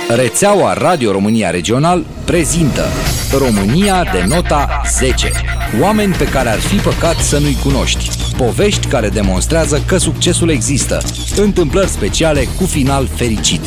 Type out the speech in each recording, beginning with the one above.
Rețeaua Radio România Regional prezintă România de nota 10. Oameni pe care ar fi păcat să nu-i cunoști. Povești care demonstrează că succesul există. Întâmplări speciale cu final fericit.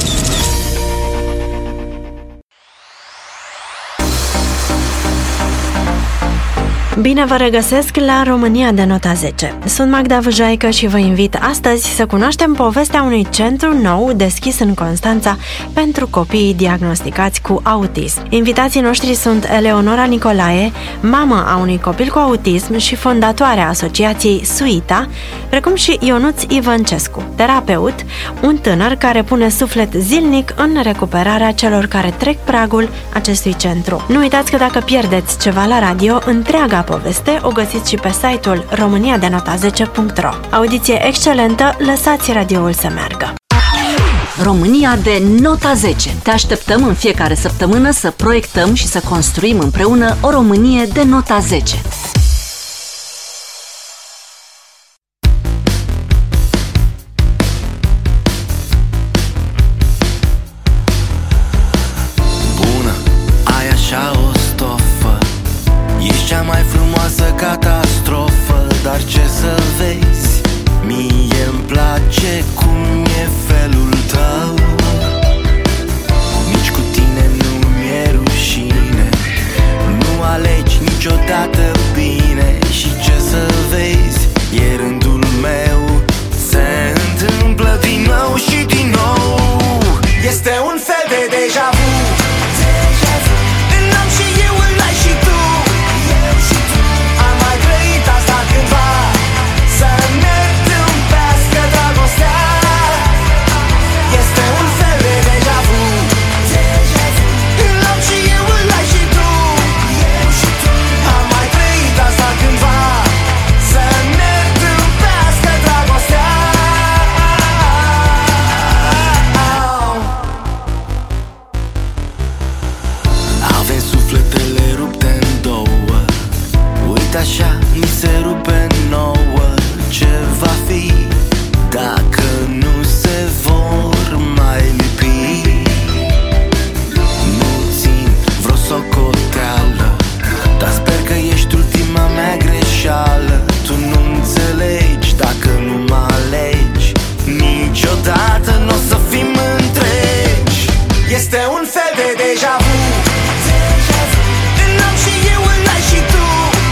Bine vă regăsesc la România de nota 10. Sunt Magda Vâjaică și vă invit astăzi să cunoaștem povestea unui centru nou deschis în Constanța pentru copiii diagnosticați cu autism. Invitații noștri sunt Eleonora Nicolae, mamă a unui copil cu autism și fondatoarea asociației Suita, precum și Ionuț Ivăncescu, terapeut, un tânăr care pune suflet zilnic în recuperarea celor care trec pragul acestui centru. Nu uitați că dacă pierdeți ceva la radio, întreaga poveste o găsiți și pe site-ul romaniadenota10.ro. Audiție excelentă, lăsați radioul să meargă! România de nota 10. Te așteptăm în fiecare săptămână să proiectăm și să construim împreună o Românie de nota 10. Cea mai frumoasă catastrofă, dar ce să vezi, mie-mi place cum e felul tău. Nici cu tine nu mi-e rușine, nu alegi niciodată bine. Și ce să vezi, e rândul meu, se întâmplă din nou și din nou. Este un fel de deja vu. N-am și eu, îl ai și tu. Așa ni se rupe nouă. Ce va fi dacă nu se vor mai lipi? Nu țin vreo socoteală, dar sper că ești ultima mea greșeală. Tu nu înțelegi dacă nu mă alegi, niciodată n-o să fim întregi. Este un fel de deja vu. N-am și eu, îl ai și tu.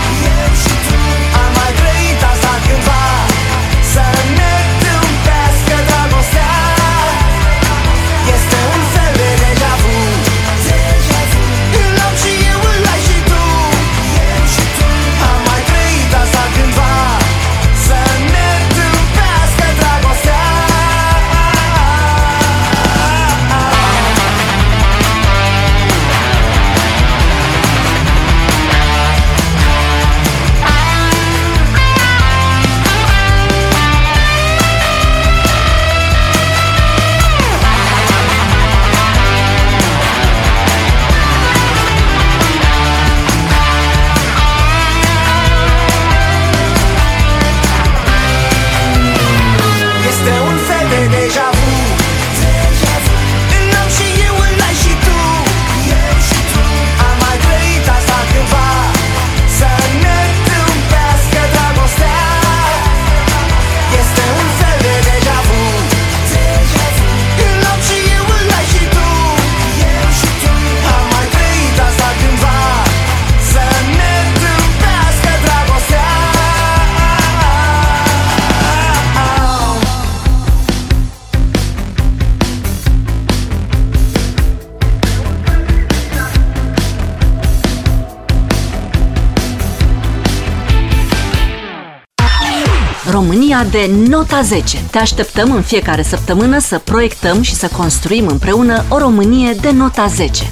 România de nota 10. Te așteptăm în fiecare săptămână să proiectăm și să construim împreună o Românie de nota 10.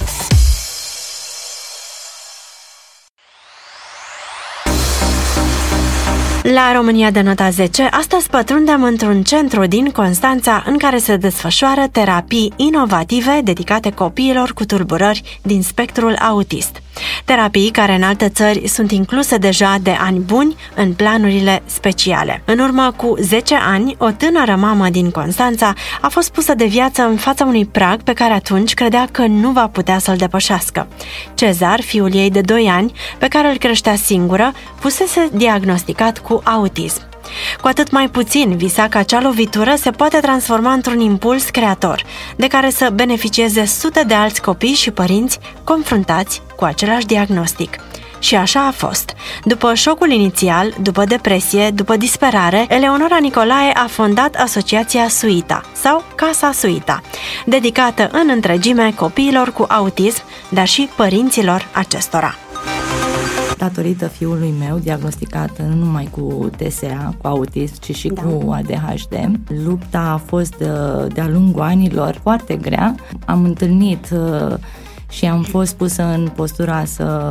La România de nota 10, astăzi pătrundem într-un centru din Constanța în care se desfășoară terapii inovative dedicate copiilor cu tulburări din spectrul autist. Terapii care în alte țări sunt incluse deja de ani buni în planurile speciale. În urmă cu 10 ani, o tânără mamă din Constanța a fost pusă de viață în fața unui prag pe care atunci credea că nu va putea să-l depășească. Cezar, fiul ei de 2 ani, pe care îl creștea singură, fusese diagnosticat cu autism. Cu atât mai puțin visa că acea lovitură se poate transforma într-un impuls creator, de care să beneficieze sute de alți copii și părinți confruntați cu același diagnostic. Și așa a fost. După șocul inițial, după depresie, după disperare, Eleonora Nicolae a fondat asociația Suita, sau Casa Suita, dedicată în întregime copiilor cu autism, dar și părinților acestora. Datorită fiului meu, diagnosticat nu numai cu TSA, cu autism, ci și cu ADHD, lupta a fost de-a lungul anilor foarte grea. Am întâlnit și am fost pusă în postura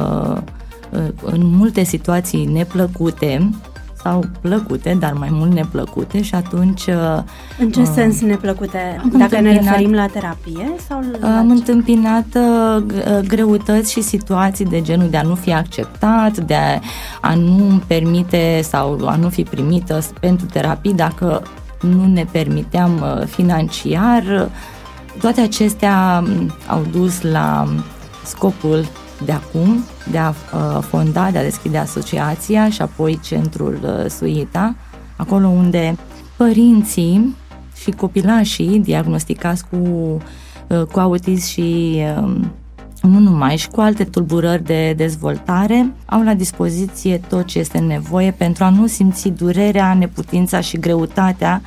în multe situații neplăcute sau plăcute, dar mai mult neplăcute și atunci... În ce sens neplăcute? Dacă ne referim la terapie? Sau am întâmpinat greutăți și situații de genul de a nu fi acceptat, de a nu permite sau a nu fi primită pentru terapii dacă nu ne permiteam financiar. Toate acestea au dus la scopul de acum, de a fonda, de a deschide asociația și apoi centrul Suita, acolo unde părinții și copilașii diagnosticați cu autism și nu numai, și cu alte tulburări de dezvoltare, au la dispoziție tot ce este nevoie pentru a nu simți durerea, neputința și greutatea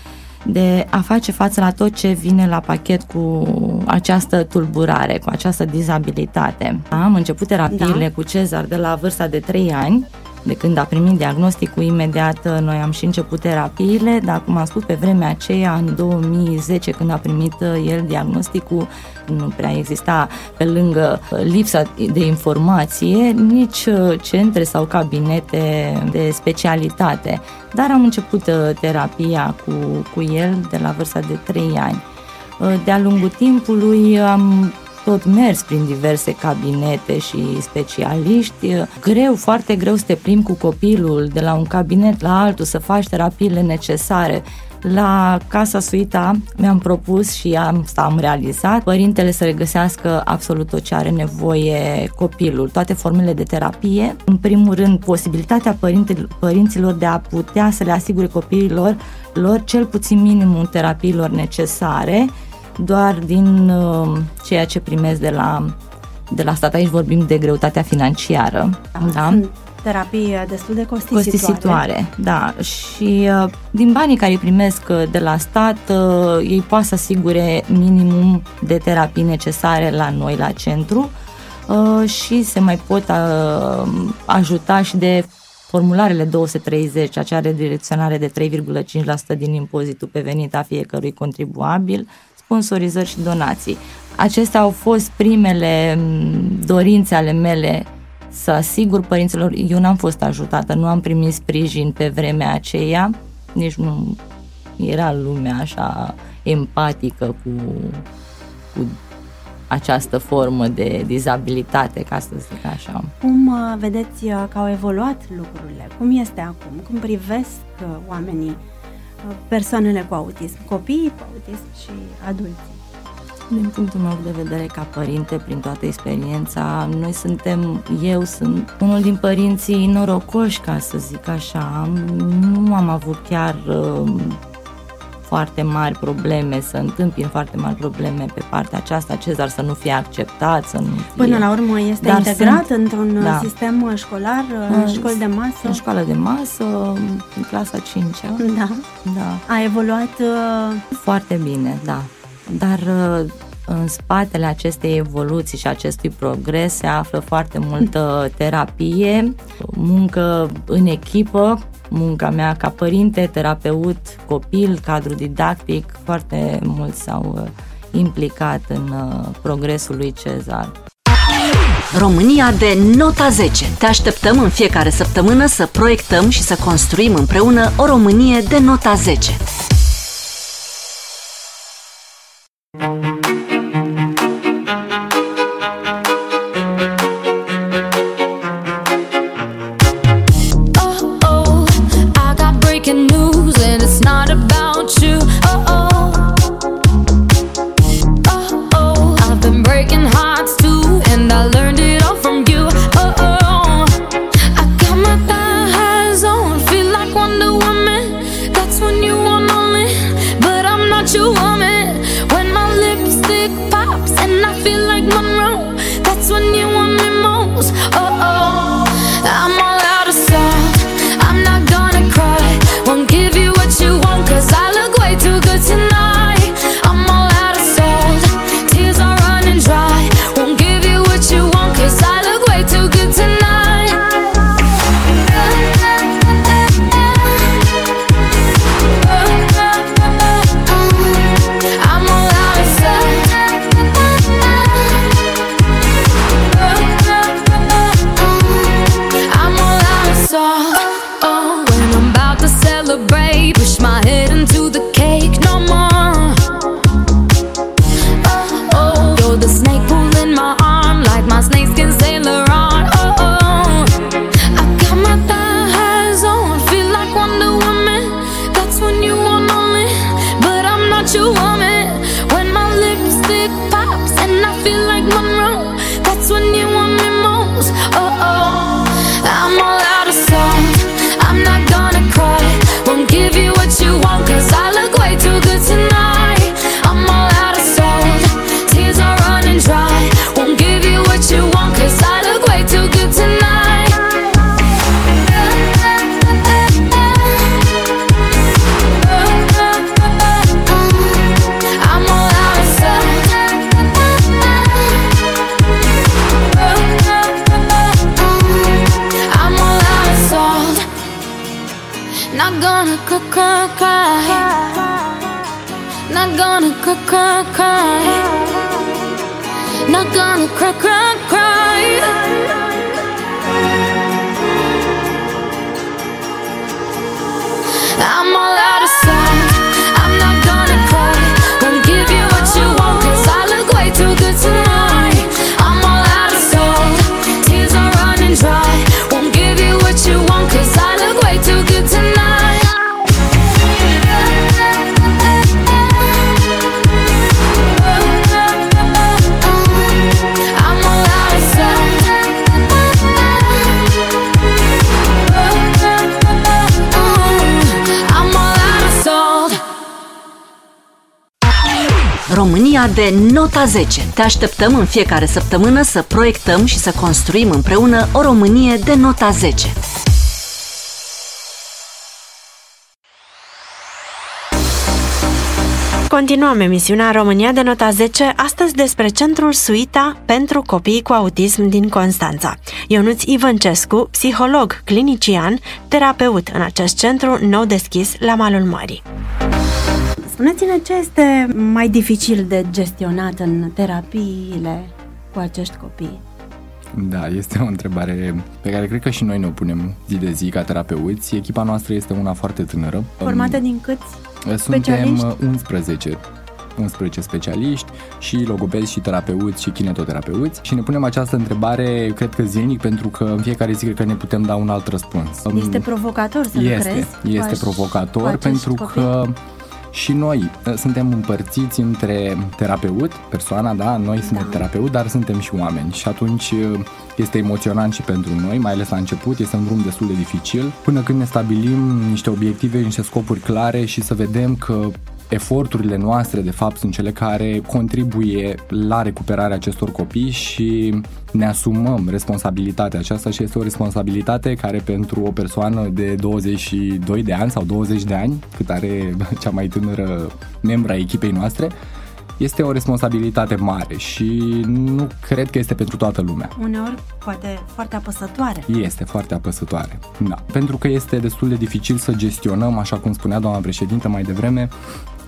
de a face față la tot ce vine la pachet cu această tulburare, cu această dizabilitate. Am început terapiile cu Cezar de la vârsta de 3 ani, de când a primit diagnosticul, imediat noi am și început terapiile, dar cum am spus, pe vremea aceea, în 2010, când a primit el diagnosticul, nu prea exista, pe lângă lipsa de informație, nici centre sau cabinete de specialitate. Dar am început terapia cu el de la vârsta de 3 ani. De-a lungul timpului am tot mers prin diverse cabinete și specialiști. Foarte greu să te plimbi cu copilul de la un cabinet la altul, să faci terapiile necesare. La Casa Suita mi-am propus și am realizat părintele să regăsească absolut tot ce are nevoie copilul, toate formele de terapie. În primul rând, posibilitatea părinților de a putea să le asigure copiilor lor cel puțin minimul terapiilor necesare, doar din ceea ce primesc de la stat. Aici vorbim de greutatea financiară. Da? Terapii destul de costisitoare. Da. Și din banii care îi primesc de la stat, ei poate să asigure minimum de terapii necesare la noi, la centru, și se mai pot ajuta și de formularele 230, acea redirecționare de 3,5% din impozitul pe venit a fiecărui contribuabil, sponsorizări și donații. Acestea au fost primele dorințe ale mele, să asigur părinților. Eu n-am fost ajutată, nu am primit sprijin pe vremea aceea, nici nu era lumea așa empatică cu această formă de dizabilitate, ca să zic așa. Cum vedeți că au evoluat lucrurile? Cum este acum? Cum privesc oamenii persoanele cu autism, copiii cu autism și adulții? Din punctul meu de vedere, ca părinte, prin toată experiența, eu sunt unul din părinții norocoși, ca să zic așa. Nu am avut chiar foarte mari probleme, să întâmpin foarte mari probleme pe partea aceasta, Cezar să nu fie acceptat, să nu fie... Până la urmă este integrat într-un sistem școlar, școli de masă? În școală de masă, în clasa 5-a. Da. A evoluat... Foarte bine, da. Dar în spatele acestei evoluții și acestui progres se află foarte multă terapie, muncă în echipă, munca mea ca părinte, terapeut, copil, cadru didactic, foarte mulți s-au implicat în progresul lui Cezar. România de nota 10. Te așteptăm în fiecare săptămână să proiectăm și să construim împreună o Românie de nota 10. România de nota 10. Te așteptăm în fiecare săptămână să proiectăm și să construim împreună o Românie de nota 10. Continuăm emisiunea România de nota 10, astăzi despre Centrul Suita pentru copii cu autism din Constanța. Ionuț Ivăncescu, psiholog clinician, terapeut în acest centru nou deschis la malul mării. Spuneți-ne ce este mai dificil de gestionat în terapiile cu acești copii? Da, este o întrebare pe care cred că și noi ne o punem zi de zi ca terapeuți. Echipa noastră este una foarte tânără. Formată din câți specialiști? Suntem 11 specialiști și logopezi și terapeuți și kinetoterapeuți și ne punem această întrebare, cred că zilnic, pentru că în fiecare zi cred că ne putem da un alt răspuns. Este provocator să lucrezi? Este provocator pentru că și noi suntem împărțiți între terapeut, persoana, da, noi suntem terapeut, dar suntem și oameni și atunci este emoționant și pentru noi, mai ales la început, este un drum destul de dificil, până când ne stabilim niște obiective, niște scopuri clare și să vedem că eforturile noastre, de fapt, sunt cele care contribuie la recuperarea acestor copii și ne asumăm responsabilitatea aceasta și este o responsabilitate care pentru o persoană de 22 de ani sau 20 de ani, cât are cea mai tânără membra echipei noastre, este o responsabilitate mare și nu cred că este pentru toată lumea. Uneori poate foarte apăsătoare. Este foarte apăsătoare, da. Pentru că este destul de dificil să gestionăm, așa cum spunea doamna președintă mai devreme,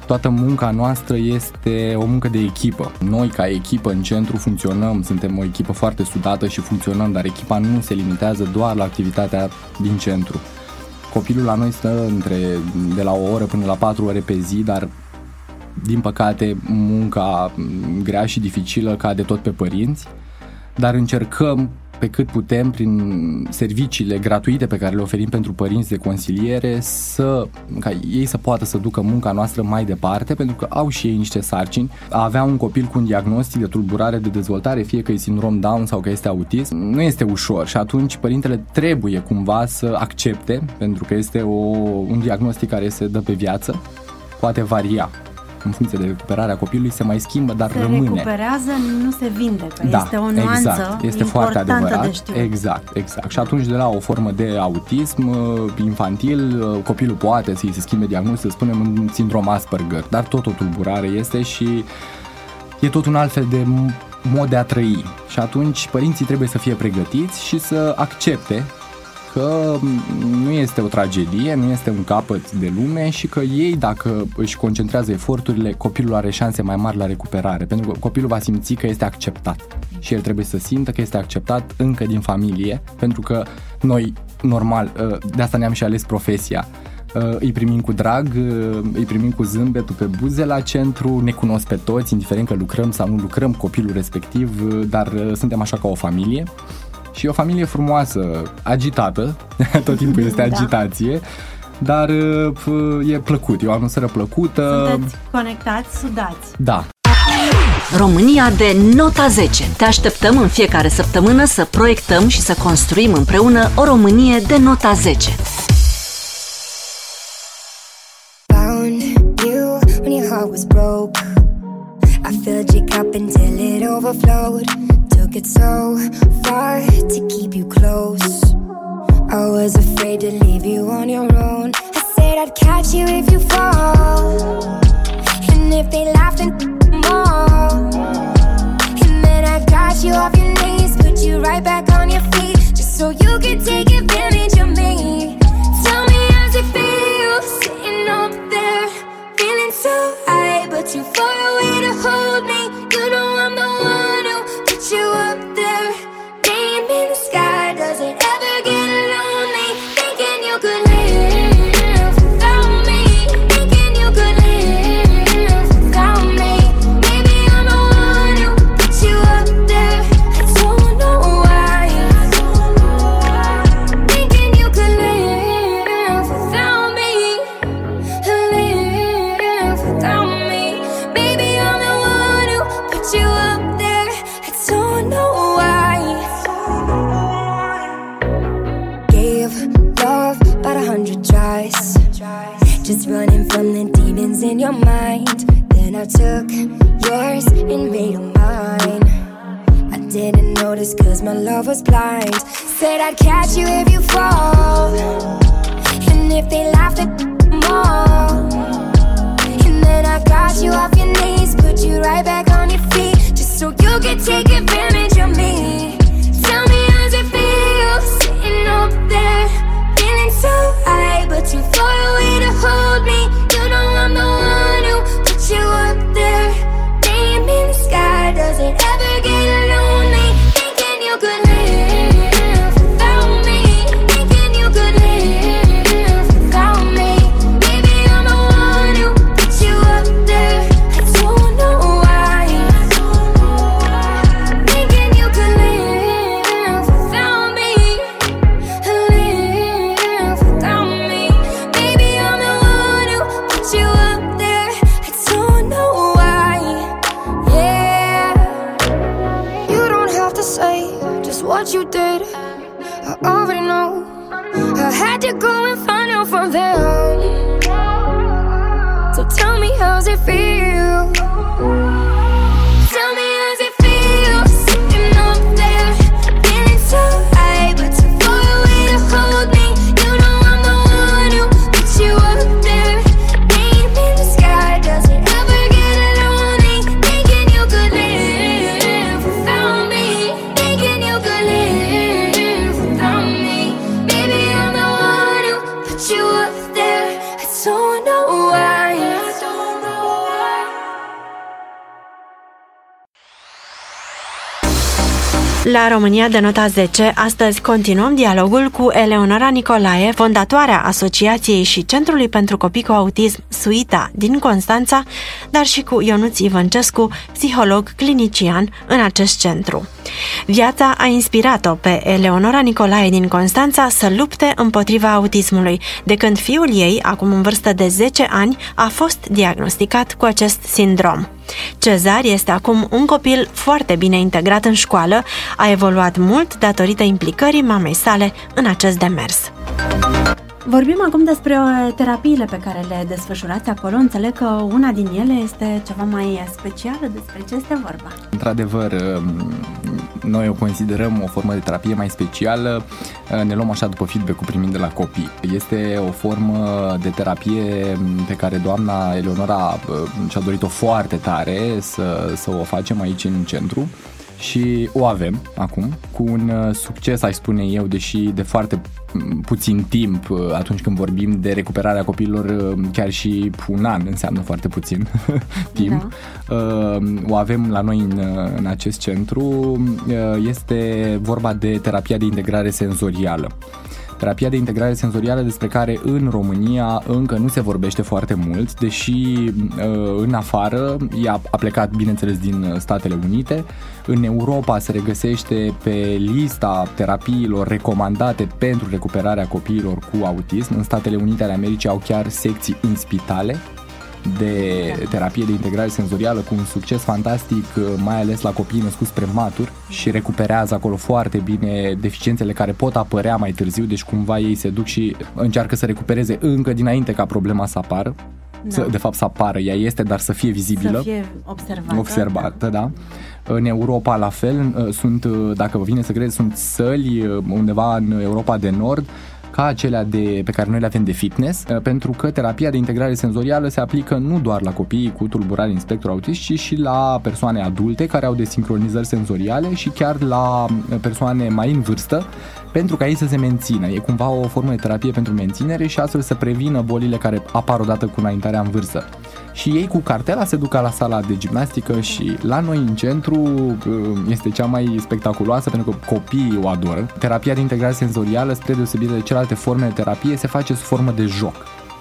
toată munca noastră este o muncă de echipă. Noi ca echipă în centru funcționăm, suntem o echipă foarte sudată și funcționăm, dar echipa nu se limitează doar la activitatea din centru. Copilul la noi stă de la o oră până la 4 ore pe zi, dar din păcate munca grea și dificilă cade tot pe părinți, dar încercăm pe cât putem prin serviciile gratuite pe care le oferim pentru părinți de consiliere ca ei să poată să ducă munca noastră mai departe, pentru că au și ei niște sarcini. A avea un copil cu un diagnostic de tulburare de dezvoltare, fie că e sindrom Down sau că este autism, nu este ușor și atunci părintele trebuie cumva să accepte, pentru că este un diagnostic care se dă pe viață, poate varia în funcție de recuperarea copilului, se mai schimbă, dar rămâne. Se recuperează, nu se vindecă. Da, este o nuanță este foarte adevărat. De știut. Exact. Și atunci de la o formă de autism infantil, copilul poate să-i se schimbe diagnostic, să spunem un sindrom Asperger, dar tot o tulburare este și e tot un alt fel de mod de a trăi. Și atunci părinții trebuie să fie pregătiți și să accepte că nu este o tragedie, nu este un capăt de lume și că ei, dacă își concentrează eforturile, copilul are șanse mai mari la recuperare, pentru că copilul va simți că este acceptat și el trebuie să simtă că este acceptat încă din familie, pentru că noi, normal, de asta ne-am și ales profesia, îi primim cu drag, îi primim cu zâmbetul pe buze la centru, ne cunosc pe toți, indiferent că lucrăm sau nu lucrăm, copilul respectiv, dar suntem așa ca o familie. Și o familie frumoasă, agitată, tot timpul este agitație, dar e plăcut, e o atmosferă plăcută. Sunteți conectați, sudați. Da. România de nota 10. Te așteptăm în fiecare săptămână să proiectăm și să construim împreună o Românie de nota 10. Found you when your heart was broke. I filled your cup until it overflowed. Took it so far to keep you close. I was afraid to leave you on your own. I said I'd catch you if you fall, and if they laughed and more, and then I got you off your knees, put you right back on your feet, just so you could take advantage of me. Tell me how's it feel, sitting up there, feeling so high, but too far away to hold me. You know I'm the one who put you up there, name in the sky. Does it ever get lonely, thinking you could live without me, thinking you could live without me? Maybe I'm the one who put you up there, I don't know why, thinking you could live without me, live without me. Maybe I'm the one who put you up there, I don't know why. Gave love about 100 tries, just running from the demons in your mind. Then I took yours and made them mine. I didn't notice cause my love was blind. Said I'd catch you if you fall, and if they laughed at more, and then I got you off your knees, put you right back on your feet, just so you could take advantage of me. Tell me how's it feel, sitting up there, feeling so high, but too far away to hold me. You know I'm the one who put you up there, name in the sky. Does it ever get lonely, thinking you could live without me, thinking you could live without me? Maybe I'm the one who put you up there, I don't know why, thinking you could live without me, live without me. Maybe I'm the one who put you up there, I don't know why. Yeah, you don't have to say just what you did, I already know. I had to go and find out from them. So tell me how's it feel, tell me how's it feel, sitting up there, feeling so high, but too far away to hold me. You know I'm the one who put you up there, name in the sky. Does it ever get lonely, thinking you could live without me, thinking you could live without me? Maybe I'm the one who put you up there, I don't know why, La România de nota 10, astăzi continuăm dialogul cu Eleonora Nicolae, fondatoarea Asociației și Centrului pentru Copii cu Autism Suita din Constanța, dar și cu Ionuț Ivăncescu, psiholog clinician în acest centru. Viața a inspirat-o pe Eleonora Nicolae din Constanța să lupte împotriva autismului, de când fiul ei, acum în vârstă de 10 ani, a fost diagnosticat cu acest sindrom. Cezar este acum un copil foarte bine integrat în școală, a evoluat mult datorită implicării mamei sale în acest demers. Vorbim acum despre terapiile pe care le desfășurați acolo. Înțeleg că una din ele este ceva mai specială. Despre ce este vorba? Într-adevăr, noi o considerăm o formă de terapie mai specială. Ne luăm așa după feedback-ul primit de la copii. Este o formă de terapie pe care doamna Eleonora și-a dorit-o foarte tare să o facem aici în centru. Și o avem acum, cu un succes, aș spune eu, deși de foarte puțin timp, atunci când vorbim de recuperarea copiilor, chiar și un an înseamnă foarte puțin timp. Da. O avem la noi în acest centru, este vorba de terapia de integrare senzorială. Terapia de integrare senzorială despre care în România încă nu se vorbește foarte mult, deși în afară ea a plecat, bineînțeles, din Statele Unite. În Europa se regăsește pe lista terapiilor recomandate pentru recuperarea copiilor cu autism. În Statele Unite ale Americii au chiar secții în spitale de terapie de integrare senzorială cu un succes fantastic, mai ales la copiii născuți prematur, și recuperează acolo foarte bine deficiențele care pot apărea mai târziu, deci cumva ei se duc și încearcă să recupereze încă dinainte ca problema să apară. Da. De fapt să apară, ea este, dar să fie vizibilă. Să fie observată, da. În Europa la fel, sunt, dacă vă vine să credeți, sunt săli undeva în Europa de Nord ca acelea pe care noi le avem de fitness, pentru că terapia de integrare senzorială se aplică nu doar la copiii cu tulburări în spectru autist, ci și la persoane adulte care au desincronizări senzoriale și chiar la persoane mai în vârstă, pentru ca ei să se mențină. E cumva o formă de terapie pentru menținere și astfel să prevină bolile care apar odată cu înaintarea în vârstă. Și ei cu cartela se duc la sala de gimnastică și la noi în centru este cea mai spectaculoasă pentru că copiii o adoră. Terapia de integrare senzorială, spre deosebire de celelalte forme de terapie, se face sub formă de joc.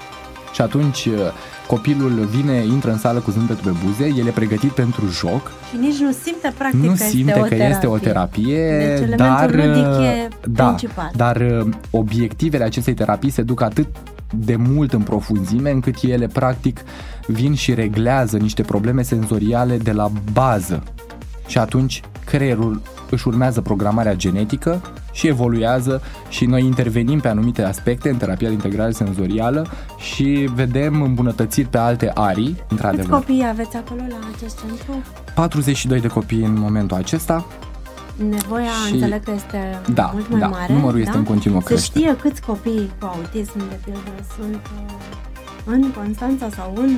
Și atunci copilul intră în sală cu zâmbetul pe buze, el e pregătit pentru joc. Și nici nu simte practic că este o terapie. Deci elementul ludic e principal. Dar obiectivele acestei terapii se duc atât de mult în profunzime încât ele practic vin și reglează niște probleme senzoriale de la bază. Și atunci creierul își urmează programarea genetică și evoluează și noi intervenim pe anumite aspecte în terapia de integrare senzorială și vedem îmbunătățiri pe alte arii. Câți copii aveți acolo la acest centru? 42 de copii în momentul acesta. Nevoia, înțeleg că este mult mai mare. Numărul este în continuă creștere. Se știe câți copii cu autism, de pildă, sunt în Constanța sau în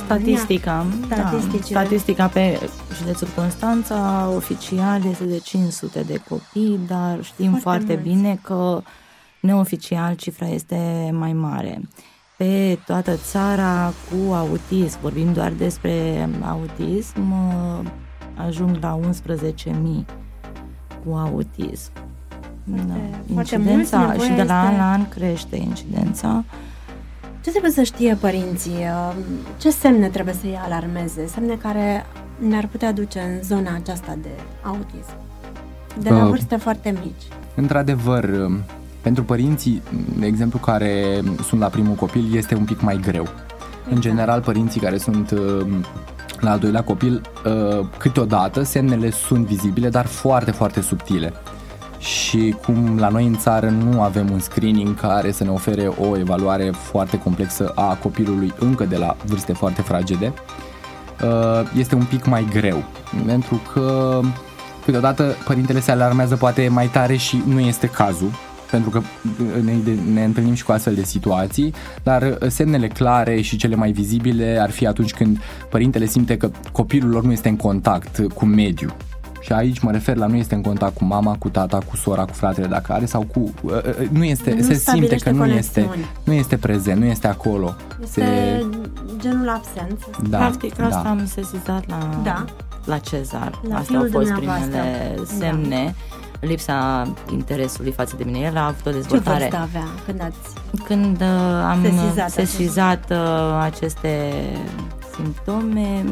Statistica pe județul Constanța oficial este de 500 de copii, dar știm foarte bine că neoficial cifra este mai mare. Pe toată țara cu autism, vorbim doar despre autism, ajung la 11.000 cu autism. Incidența și de la an la an crește incidența. Ce trebuie să știe părinții? Ce semne trebuie să-i alarmeze? Semne care ne-ar putea duce în zona aceasta de autism, de la vârste foarte mici. Într-adevăr, pentru părinții, de exemplu, care sunt la primul copil, este un pic mai greu. În general, părinții care sunt la al doilea copil, câteodată semnele sunt vizibile, dar foarte, foarte subtile. Și cum la noi în țară nu avem un screening care să ne ofere o evaluare foarte complexă a copilului încă de la vârste foarte fragede, este un pic mai greu, pentru că câteodată părintele se alarmează poate mai tare și nu este cazul, pentru că ne întâlnim și cu astfel de situații, dar semnele clare și cele mai vizibile ar fi atunci când părintele simte că copilul lor nu este în contact cu mediul. Și aici mă refer la nu este în contact cu mama, cu tata, cu sora, cu fratele dacă are sau cu... se simte că nu este prezent, nu este acolo. Este genul absent. Practic asta am sesizat la Cezar. La Astea au fost dumneavoastră. primele semne. Lipsa interesului față de mine. El a avut o Ce dezvoltare. vârstă avea când ați... Când am Sesizat aceste simptome,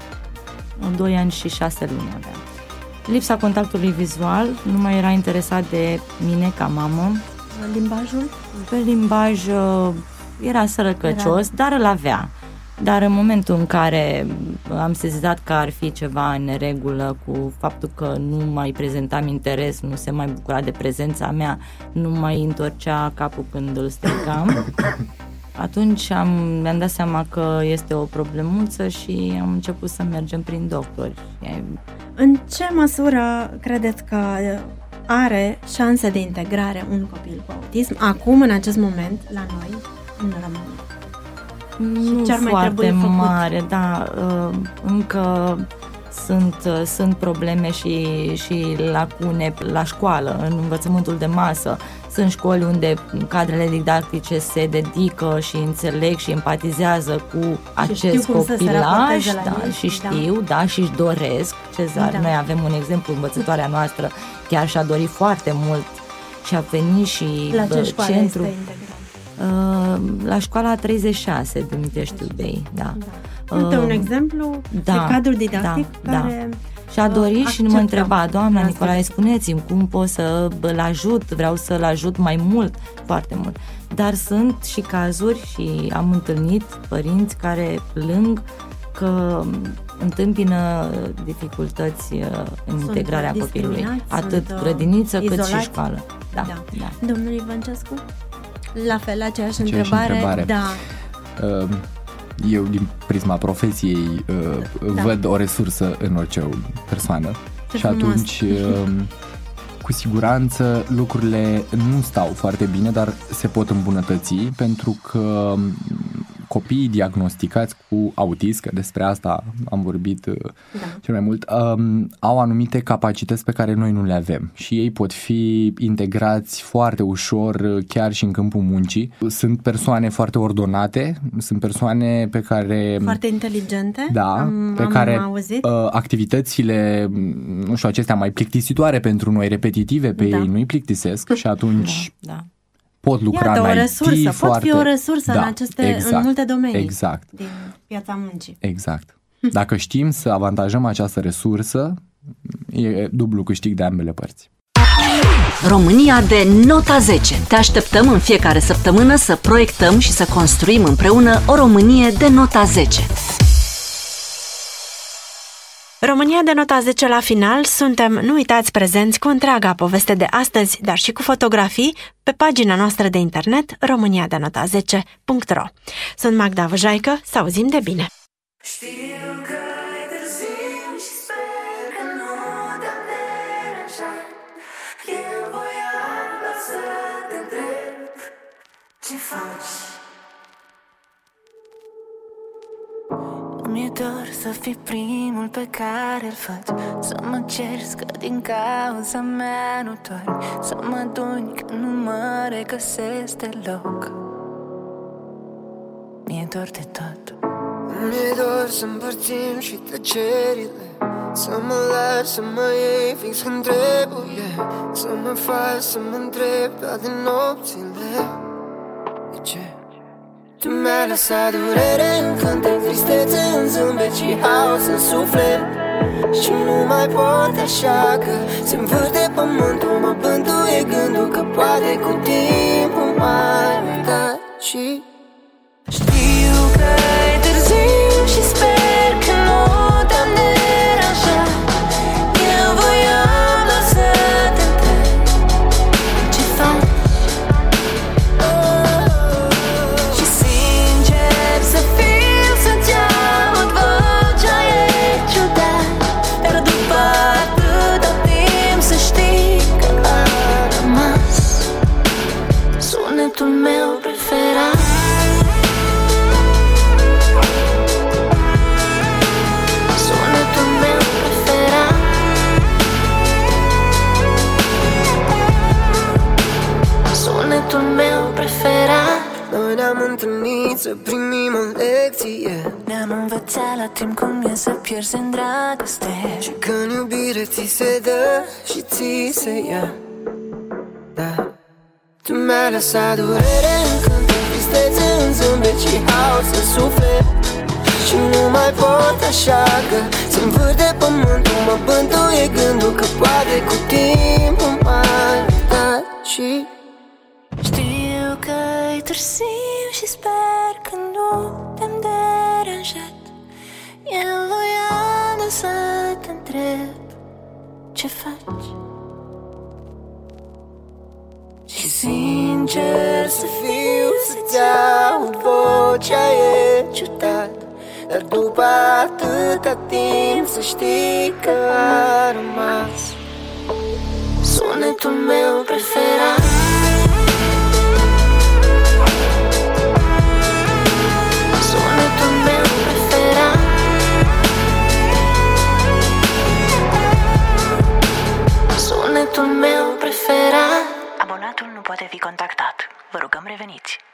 2 ani și 6 luni aveam. Lipsa contactului vizual, nu mai era interesat de mine ca mamă. Limbajul? Pe limbaj era sărăcăcios, dar îl avea. Dar în momentul în care am sesizat că ar fi ceva în neregulă cu faptul că nu mai prezentam interes, nu se mai bucura de prezența mea, nu mai întorcea capul când îl strigam, atunci mi-am dat seama că este o problemuță și am început să mergem prin doctori. În ce măsură credeți că are șanse de integrare un copil cu autism acum, în acest moment, la noi, în România? Nu ce ar mai foarte trebui făcut? mare, da, încă sunt probleme și lacune la școală, în învățământul de masă. Sunt școli unde cadrele didactice se dedică și înțeleg și empatizează cu acest copilaș, și știu, da, și își doresc. Cezar, noi avem un exemplu, învățătoarea noastră chiar și-a dorit foarte mult și a venit și la ce școală centru. este integrat? La școala 36 din Mitești Iubei, da. Uite un exemplu de cadru didactic care... Și-a dorit și mă întreba, doamna Nicolae, spuneți-mi cum pot să-l ajut, vreau să-l ajut mai mult, foarte mult. Dar sunt și cazuri și am întâlnit părinți care plâng că întâmpină dificultăți în integrarea copilului, atât grădiniță cât și școală. Da. Domnul Ivancescu? La fel, aceeași întrebare. Da. Eu, din prisma profesiei, văd o resursă în orice persoană. Și atunci, cu siguranță, lucrurile nu stau foarte bine, dar se pot îmbunătăți, pentru că copiii diagnosticați cu autism, că despre asta am vorbit cel mai mult, au anumite capacități pe care noi nu le avem și ei pot fi integrați foarte ușor chiar și în câmpul muncii. Sunt persoane foarte ordonate, sunt persoane pe care... Foarte inteligente. Da, pe care activitățile, nu știu, acestea mai plictisitoare pentru noi, repetitive, pe ei nu-i plictisesc și atunci... pot lucra în IT resursă, foarte... pot fi o resursă în multe domenii din piața muncii. Exact. Dacă știm să avantajăm această resursă, e dublu câștig de ambele părți. România de nota 10. Te așteptăm în fiecare săptămână să proiectăm și să construim împreună o Românie de nota 10. România de nota 10 la final, suntem, nu uitați, prezenți cu întreaga poveste de astăzi, dar și cu fotografii pe pagina noastră de internet româniadenota10.ro. Sunt Magda Văjaică, să auzim de bine! Știu că e târziu și sper că nu te-am deranjat. Eu voiam doar să te întreb ce faci. Mi-e dor să fii primul pe care îl faci, să mă ceri că din cauza mea nu dormi, să mă aduni că nu mă regăsesc deloc. Mi-e dor de tot. Mi-e dor să împărțim și tăcerile, să mă lași să mă iei fix când trebuie, să mă faci să mă întreb toate nopțile. De ce? Tu mi-ai lăsat durere în cântec, tristețe în zâmbet și haos în suflet. Și nu mai pot așa că se învârte pământul, mă bântuie gândul că poate cu timpul mai uitat. Și știu că e târziu și sper că nu te-am deranjat. Eu voiam doar să te întreb ce faci. Și sincer să fiu, să-ți aud vocea, e ciudat, dar după atâta timp să știi că a rămas sunetul meu preferat. Sunetul meu preferat. Noi ne-am întâlnit să primim o lecție, ne-am învățat la timp cum e să pierzi în dragoste. Și când iubire ți se dă și ți se ia, da. Tu mi-ai lăsat durere în cânturi, tristețe în zâmbet și haos în suflet. Și nu mai pot așa că să-mi vârte pământul, mă bântuie gândul că poate cu timpul mai iertat. Și știu că-i târziu și sper că nu te-am deranjat. Eu voiam să te întreb ce faci. Și sincer să fiu, să-ți aud vocea e ciudat. Dar după atâta timp să știi că a rămas sunetul meu preferat. Sunetul meu preferat. Sunetul meu preferat. Abonatul nu poate fi contactat. Vă rugăm reveniți.